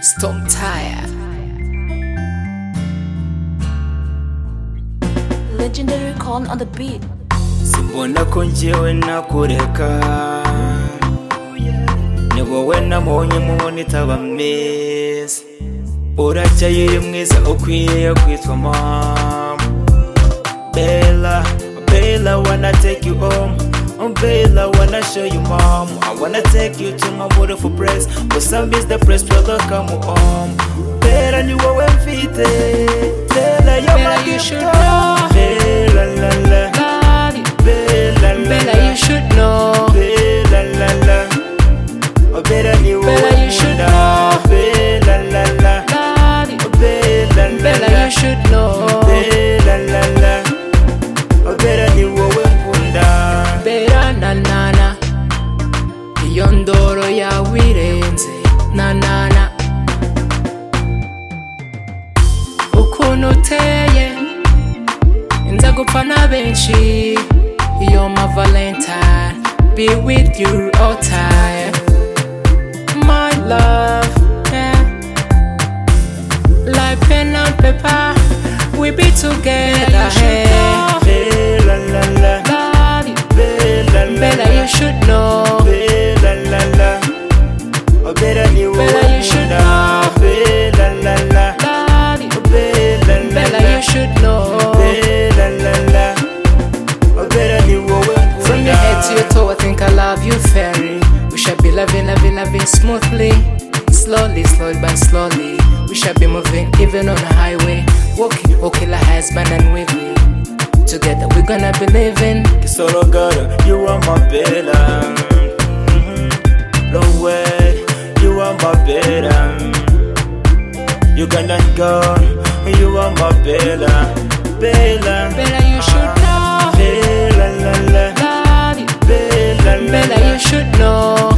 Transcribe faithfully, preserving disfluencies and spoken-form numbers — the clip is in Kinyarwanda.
Storm Tire. Legendary Con on the beat. Simbona ko njyewe nakureka, ni wowe nabonye mubona itaba meza. Uracyari mwiza ukwiye kwitwa mom. Bella, Bella, wanna take you home. Oh Bella, wanna show you mom. I wanna take you to my beautiful place, but some is the place where they come home. Bella, you are mfite. Bella, you're Bella, my you gift. should know. Bella, la la. Love you. Bella, la Bella, you should know. Bella, la la. Oh Bella, you Bella, you should know. Bella, la la. Love you. Oh Bella, la Bella, la. you should know. Bella, la la. Oh Bella, you are Bella na na na, iyo ndoro yawe irenze na na na. Ukuntu uteye nza gupfa na benshi, you're my Valentine, be with you all time, my love, yeah. Like pen and paper, we be together, hey. Bella, la la. Bella, you should know. Bella, la la. Oh Bella, you Bella, you should know. Bella, la la. Oh Bella, la la. Bella, you should know. Bella, la la. Oh Bella, you From your head to your toe, I think I love you, fairy. We shall be loving, loving, loving smoothly. Slowly, slowly, but slowly. We shall be moving even on the highway. Walking, walking like husband and wife. Together we're gonna be living. Solo girl, you are my Bella. Mm-hmm. No way, you are my Bella. You cannot go, you are my Bella. Bella, Bella, you should know. Bella, la la. Love you. Bella, la la. Bella, you should know.